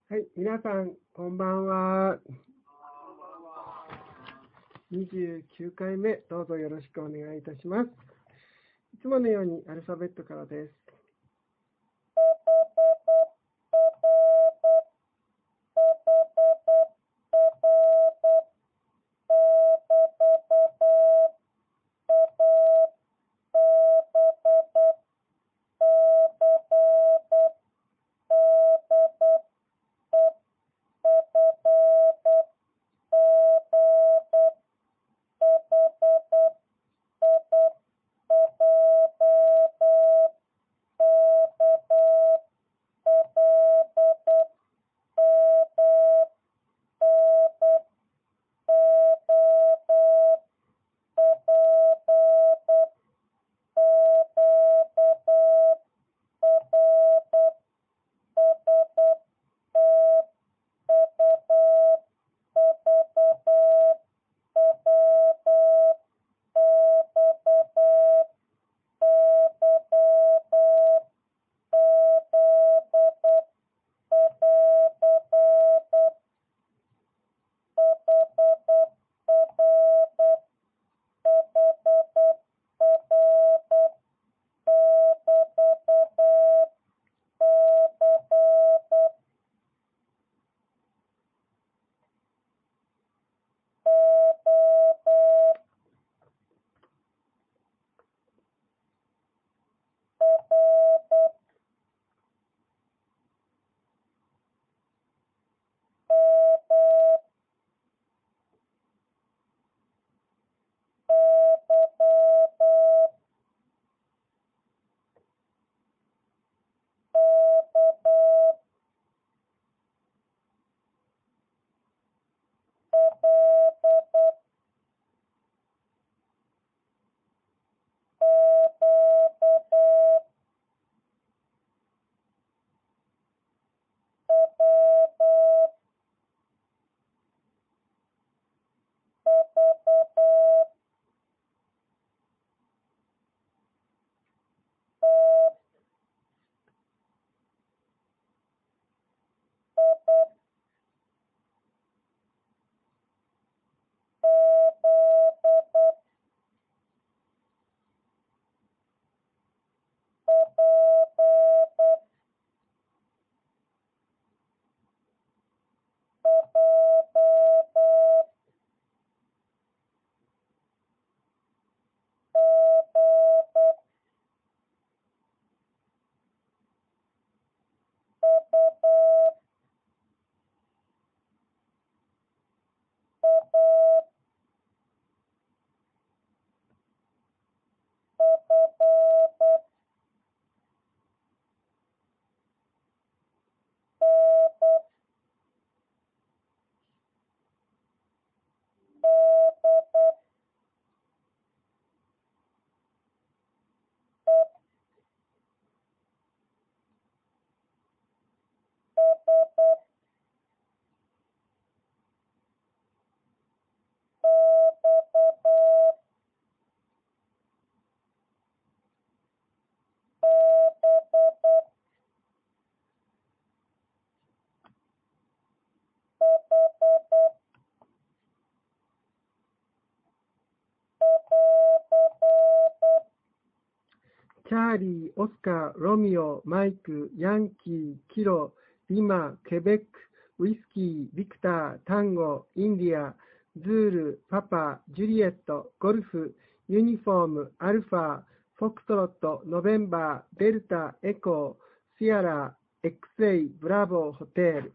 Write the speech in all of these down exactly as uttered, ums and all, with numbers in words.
はい、皆さん、こんばんは。にじゅうきゅうかいめ、どうぞよろしくお願いいたします。いつものようにアルファベットからです。チャーリー、オスカー、ロミオ、マイク、ヤンキー、キロ、リマ、ケベック、ウイスキー、ビクター、タンゴ、インディア、ズール、パパ、ジュリエット、ゴルフ、ユニフォーム、アルファ、フォクトロット、ノベンバー、デルタ、エコー、シアラ、エックスエー、ブラボー、ホテル。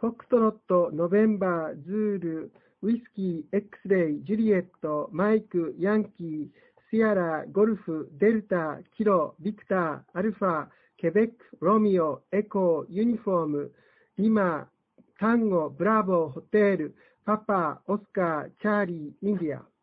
フォクトロット、ノベンバー、ズール、ウィスキー、X レイ、ジュリエット、マイク、ヤンキー、シアラ、ゴルフ、デルタ、キロ、ビクター、アルファ、ケベック、ロミオ、エコー、ユニフォーム、リマ、タンゴ、ブラボー、ホテル、パパ、オスカー、チャーリー、インディア。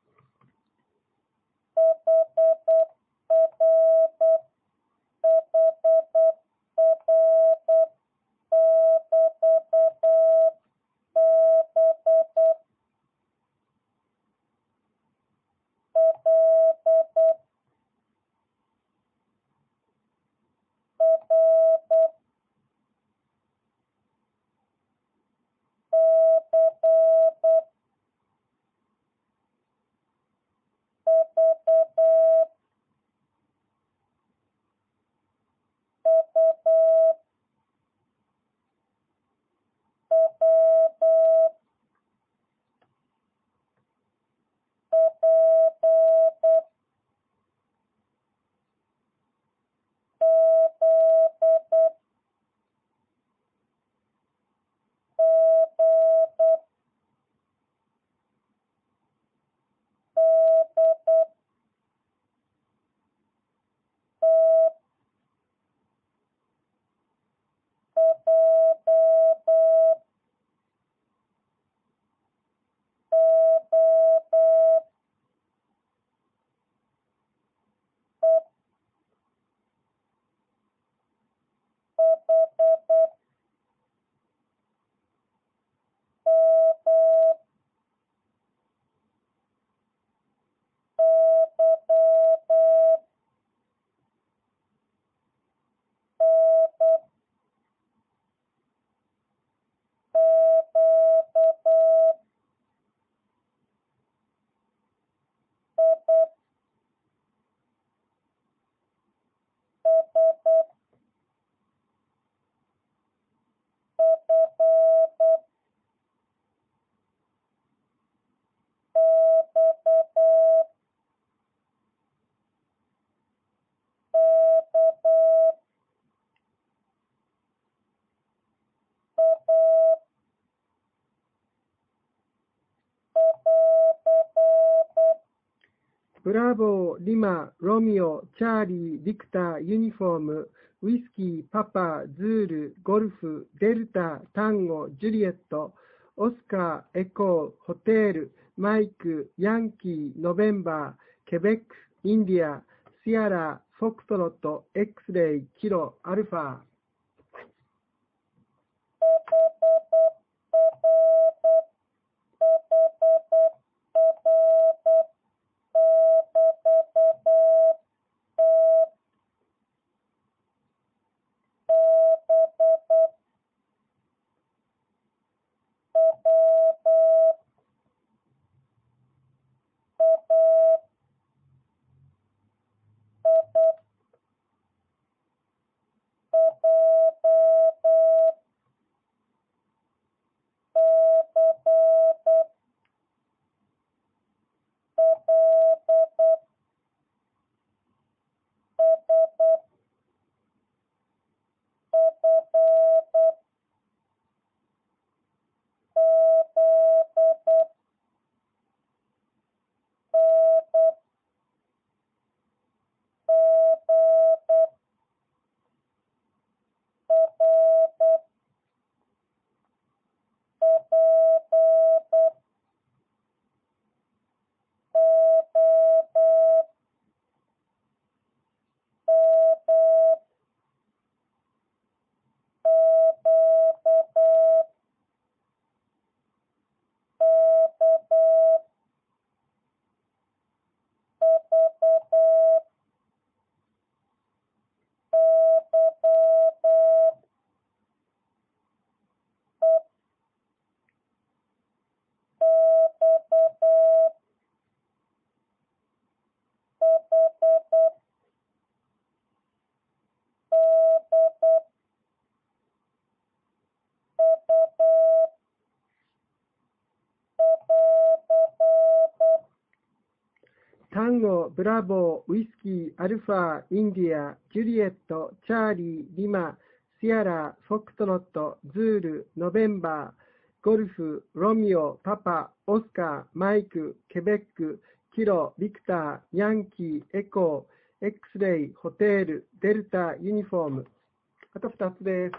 ブラボー、リマ、ロミオ、チャーリー、ビクター、ユニフォーム、ウィスキー、パパ、ズール、ゴルフ、デルタ、タンゴ、ジュリエット、オスカー、エコー、ホテル、マイク、ヤンキー、ノベンバー、ケベック、インディア、シアラ、フォクトロット、X レイ、キロ、アルファ。タンゴ、ブラボー、ウィスキー、アルファ、インディア、ジュリエット、チャーリー、リマ、 シアラ、フォクトロット、ズール、ノベンバー、ゴルフ、ロミオ、パパ、オスカー、マイク、ケベック、キロ、ビクター、ヤンキー、エコー、X レイ、ホテル、デルタ、ユニフォーム。あとふたつです。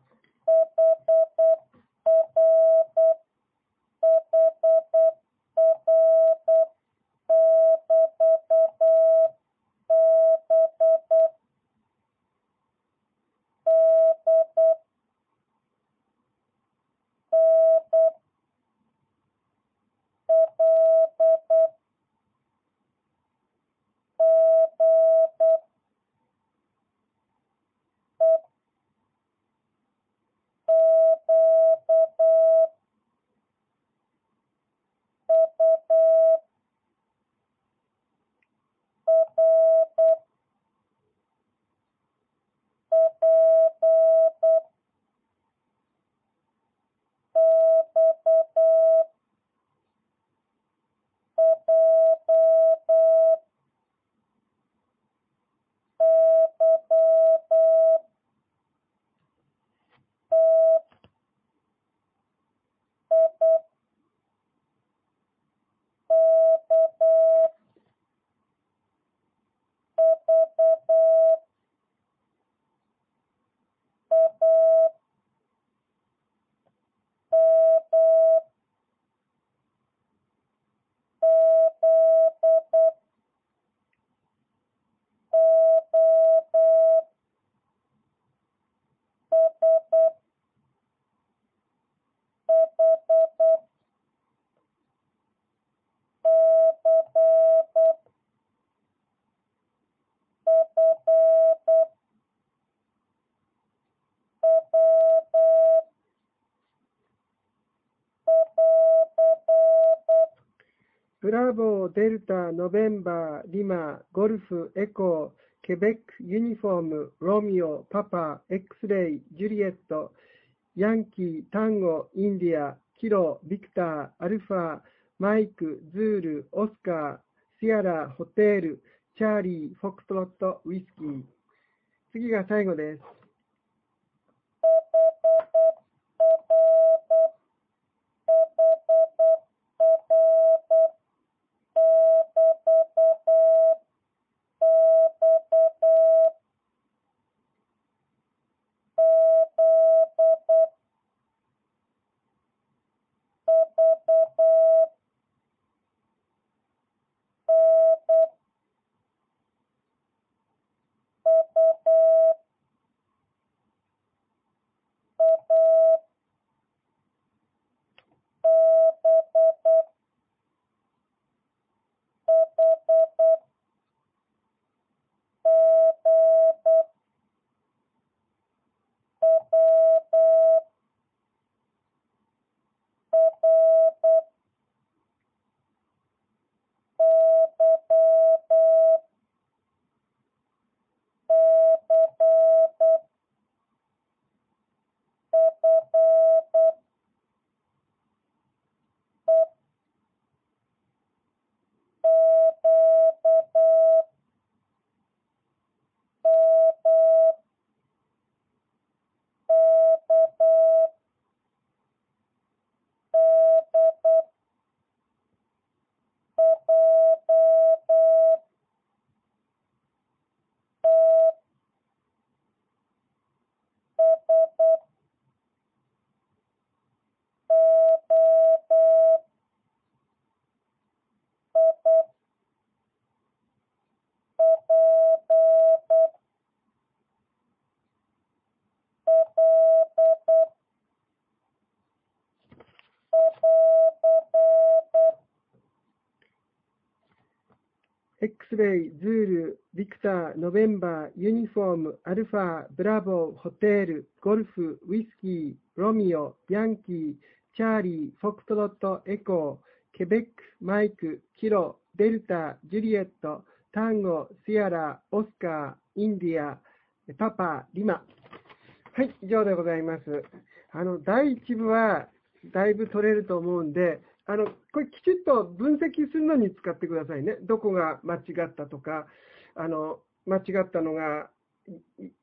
ブラボー、デルタ、ノベンバー、リマ、ゴルフ、エコー、ケベック、ユニフォーム、ロミオ、パパ、X レイ、ジュリエット、ヤンキー、タンゴ、インディア、キロ、ビクター、アルファ、マイク、ズール、オスカー、シアラ、ホテル、チャーリー、フォクトロット、ウイスキー。次が最後です。X レイ、ズール、ビクター、ノベンバー、ユニフォーム、アルファ、ブラボー、ホテル、ゴルフ、ウイスキー、ロミオ、ヤンキー、チャーリー、フォクトロット、エコー、ケベック、マイク、キロ、デルタ、ジュリエット、タンゴ、シアラ、オスカー、インディア、パパ、リマ。はい、以上でございます。あの、だいいち部はだいぶ取れると思うんで、あの、これきちっと分析するのに使ってくださいね。どこが間違ったとか、あの、間違ったのが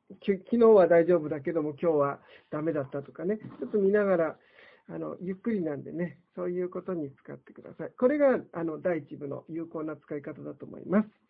き昨日は大丈夫だけども今日はダメだったとかね、ちょっと見ながら、あのゆっくりなんでね、そういうことに使ってください。これがあの第一部の有効な使い方だと思います。